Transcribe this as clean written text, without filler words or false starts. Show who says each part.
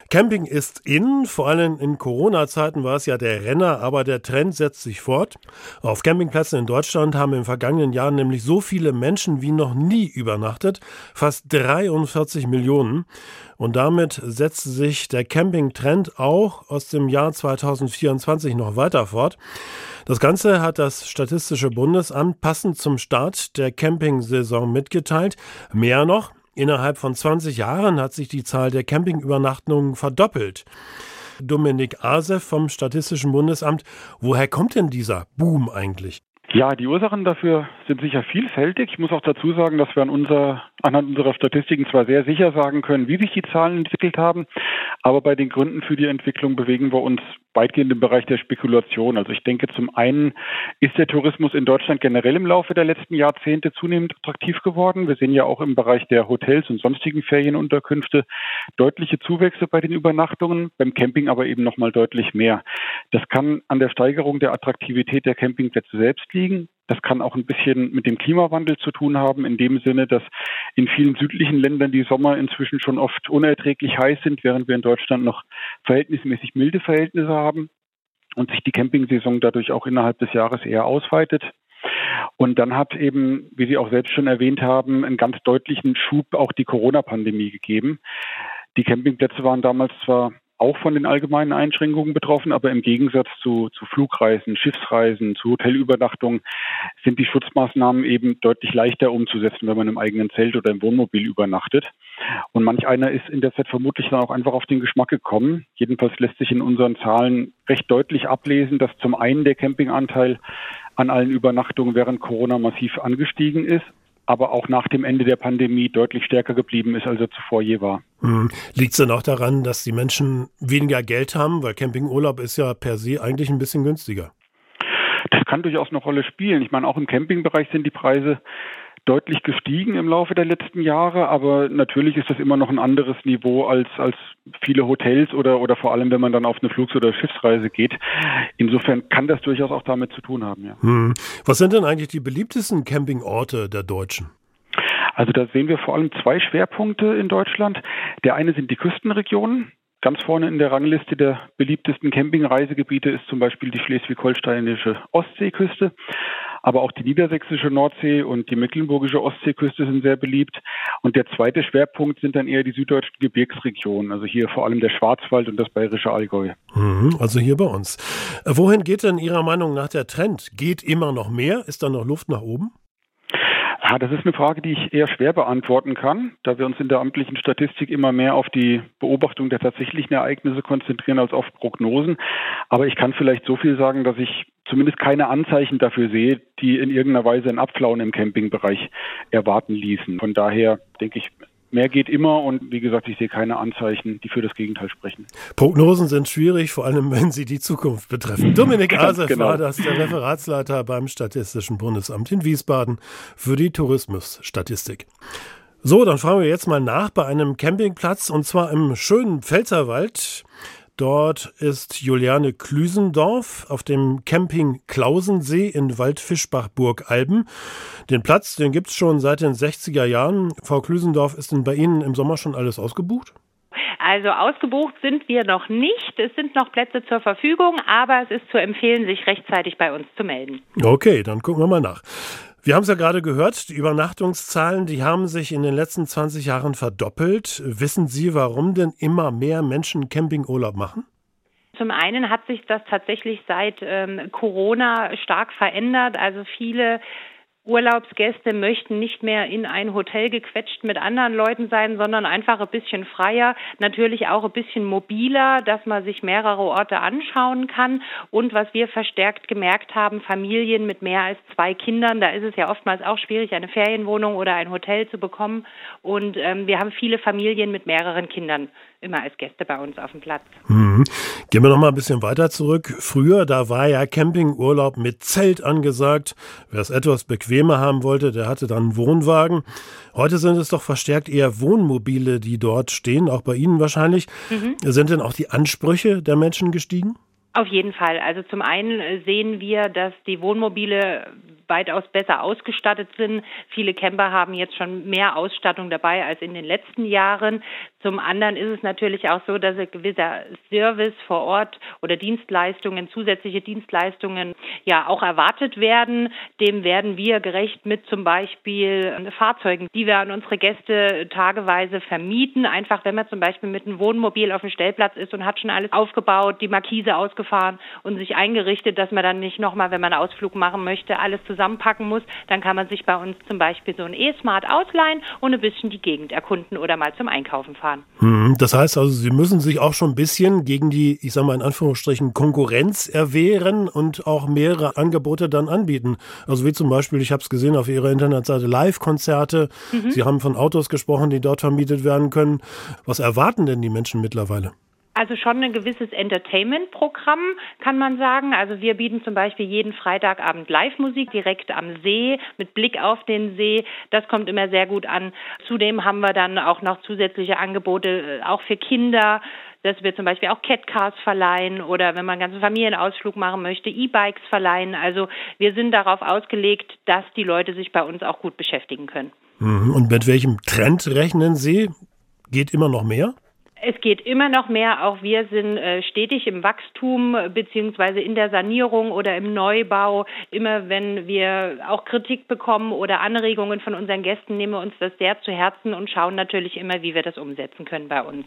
Speaker 1: Camping ist in, vor allem in Corona-Zeiten war es ja der Renner, aber der Trend setzt sich fort. Auf Campingplätzen in Deutschland haben im vergangenen Jahr nämlich so viele Menschen wie noch nie übernachtet, fast 43 Millionen. Und damit setzt sich der Camping-Trend auch aus dem Jahr 2024 noch weiter fort. Das Ganze hat das Statistische Bundesamt passend zum Start der Campingsaison mitgeteilt. Mehr noch, innerhalb von 20 Jahren hat sich die Zahl der Campingübernachtungen verdoppelt. Dominik Asef vom Statistischen Bundesamt, woher kommt denn dieser Boom eigentlich?
Speaker 2: Ja, die Ursachen dafür sind sicher vielfältig. Ich muss auch dazu sagen, dass wir anhand unserer Statistiken zwar sehr sicher sagen können, wie sich die Zahlen entwickelt haben, aber bei den Gründen für die Entwicklung bewegen wir uns weitgehend im Bereich der Spekulation. Also ich denke, zum einen ist der Tourismus in Deutschland generell im Laufe der letzten Jahrzehnte zunehmend attraktiv geworden. Wir sehen ja auch im Bereich der Hotels und sonstigen Ferienunterkünfte deutliche Zuwächse bei den Übernachtungen, beim Camping aber eben nochmal deutlich mehr. Das kann an der Steigerung der Attraktivität der Campingplätze selbst liegen. Das kann auch ein bisschen mit dem Klimawandel zu tun haben, in dem Sinne, dass in vielen südlichen Ländern die Sommer inzwischen schon oft unerträglich heiß sind, während wir in Deutschland noch verhältnismäßig milde Verhältnisse haben und sich die Campingsaison dadurch auch innerhalb des Jahres eher ausweitet. Und dann hat eben, wie Sie auch selbst schon erwähnt haben, einen ganz deutlichen Schub auch die Corona-Pandemie gegeben. Die Campingplätze waren damals zwar auch von den allgemeinen Einschränkungen betroffen, aber im Gegensatz zu Flugreisen, Schiffsreisen, zu Hotelübernachtungen sind die Schutzmaßnahmen eben deutlich leichter umzusetzen, wenn man im eigenen Zelt oder im Wohnmobil übernachtet. Und manch einer ist in der Zeit vermutlich dann auch einfach auf den Geschmack gekommen. Jedenfalls lässt sich in unseren Zahlen recht deutlich ablesen, dass zum einen der Campinganteil an allen Übernachtungen während Corona massiv angestiegen ist, aber auch nach dem Ende der Pandemie deutlich stärker geblieben ist, als er zuvor je war.
Speaker 1: Liegt es denn auch daran, dass die Menschen weniger Geld haben? Weil Campingurlaub ist ja per se eigentlich ein bisschen günstiger.
Speaker 2: Das kann durchaus eine Rolle spielen. Ich meine, auch im Campingbereich sind die Preise deutlich gestiegen im Laufe der letzten Jahre, aber natürlich ist das immer noch ein anderes Niveau als viele Hotels oder vor allem, wenn man dann auf eine Flugs- oder Schiffsreise geht. Insofern kann das durchaus auch damit zu tun haben, ja.
Speaker 1: Was sind denn eigentlich die beliebtesten Campingorte der Deutschen?
Speaker 2: Also da sehen wir vor allem zwei Schwerpunkte in Deutschland. Der eine sind die Küstenregionen. Ganz vorne in der Rangliste der beliebtesten Campingreisegebiete ist zum Beispiel die schleswig-holsteinische Ostseeküste. Aber auch die niedersächsische Nordsee und die mecklenburgische Ostseeküste sind sehr beliebt. Und der zweite Schwerpunkt sind dann eher die süddeutschen Gebirgsregionen, also hier vor allem der Schwarzwald und das bayerische Allgäu.
Speaker 1: Also hier bei uns. Wohin geht denn Ihrer Meinung nach der Trend? Geht immer noch mehr? Ist da noch Luft nach oben?
Speaker 2: Ja, das ist eine Frage, die ich eher schwer beantworten kann, da wir uns in der amtlichen Statistik immer mehr auf die Beobachtung der tatsächlichen Ereignisse konzentrieren als auf Prognosen. Aber ich kann vielleicht so viel sagen, dass ich zumindest keine Anzeichen dafür sehe, die in irgendeiner Weise ein Abflauen im Campingbereich erwarten ließen. Von daher denke ich, mehr geht immer und wie gesagt, ich sehe keine Anzeichen, die für das Gegenteil sprechen.
Speaker 1: Prognosen sind schwierig, vor allem wenn sie die Zukunft betreffen. Dominik Asef war das, der Referatsleiter beim Statistischen Bundesamt in Wiesbaden für die Tourismusstatistik. So, dann fragen wir jetzt mal nach bei einem Campingplatz und zwar im schönen Pfälzerwald. Dort ist Juliane Klüsendorf auf dem Camping Klausensee in Waldfischbach-Burgalben. Den Platz, den gibt es schon seit den 60er Jahren. Frau Klüsendorf, ist denn bei Ihnen im Sommer schon alles ausgebucht?
Speaker 3: Also ausgebucht sind wir noch nicht. Es sind noch Plätze zur Verfügung, aber es ist zu empfehlen, sich rechtzeitig bei uns zu melden.
Speaker 1: Okay, dann gucken wir mal nach. Wir haben es ja gerade gehört, die Übernachtungszahlen, die haben sich in den letzten 20 Jahren verdoppelt. Wissen Sie, warum denn immer mehr Menschen Campingurlaub machen?
Speaker 3: Zum einen hat sich das tatsächlich seit Corona stark verändert. Also viele Urlaubsgäste möchten nicht mehr in ein Hotel gequetscht mit anderen Leuten sein, sondern einfach ein bisschen freier, natürlich auch ein bisschen mobiler, dass man sich mehrere Orte anschauen kann. Und was wir verstärkt gemerkt haben, Familien mit mehr als 2 Kindern, da ist es ja oftmals auch schwierig, eine Ferienwohnung oder ein Hotel zu bekommen. Und wir haben viele Familien mit mehreren Kindern immer als Gäste bei uns auf dem Platz.
Speaker 1: Gehen wir noch mal ein bisschen weiter zurück. Früher, da war ja Campingurlaub mit Zelt angesagt. Wer es etwas bequemer haben wollte, der hatte dann einen Wohnwagen. Heute sind es doch verstärkt eher Wohnmobile, die dort stehen, auch bei Ihnen wahrscheinlich. Sind denn auch die Ansprüche der Menschen gestiegen?
Speaker 3: Auf jeden Fall. Also zum einen sehen wir, dass die Wohnmobile weitaus besser ausgestattet sind. Viele Camper haben jetzt schon mehr Ausstattung dabei als in den letzten Jahren. Zum anderen ist es natürlich auch so, dass ein gewisser Service vor Ort oder Dienstleistungen, zusätzliche Dienstleistungen ja auch erwartet werden. Dem werden wir gerecht mit zum Beispiel Fahrzeugen, die wir an unsere Gäste tageweise vermieten. Einfach, wenn man zum Beispiel mit einem Wohnmobil auf dem Stellplatz ist und hat schon alles aufgebaut, die Markise ausgefahren und sich eingerichtet, dass man dann nicht nochmal, wenn man einen Ausflug machen möchte, alles zusammenpacken muss, dann kann man sich bei uns zum Beispiel so ein E-Smart ausleihen und ein bisschen die Gegend erkunden oder mal zum Einkaufen fahren.
Speaker 1: Das heißt also, Sie müssen sich auch schon ein bisschen gegen die, ich sage mal in Anführungsstrichen, Konkurrenz erwehren und auch mehrere Angebote dann anbieten. Also wie zum Beispiel, ich habe es gesehen auf Ihrer Internetseite, Live-Konzerte. Sie haben von Autos gesprochen, die dort vermietet werden können. Was erwarten denn die Menschen mittlerweile?
Speaker 3: Also schon ein gewisses Entertainment-Programm, kann man sagen. Also wir bieten zum Beispiel jeden Freitagabend Live-Musik direkt am See mit Blick auf den See. Das kommt immer sehr gut an. Zudem haben wir dann auch noch zusätzliche Angebote, auch für Kinder, dass wir zum Beispiel auch Catcars verleihen oder wenn man einen ganzen Familienausflug machen möchte, E-Bikes verleihen. Also wir sind darauf ausgelegt, dass die Leute sich bei uns auch gut beschäftigen können.
Speaker 1: Und mit welchem Trend rechnen Sie? Geht immer noch mehr?
Speaker 3: Es geht immer noch mehr. Auch wir sind stetig im Wachstum beziehungsweise in der Sanierung oder im Neubau. Immer wenn wir auch Kritik bekommen oder Anregungen von unseren Gästen, nehmen wir uns das sehr zu Herzen und schauen natürlich immer, wie wir das umsetzen können bei uns.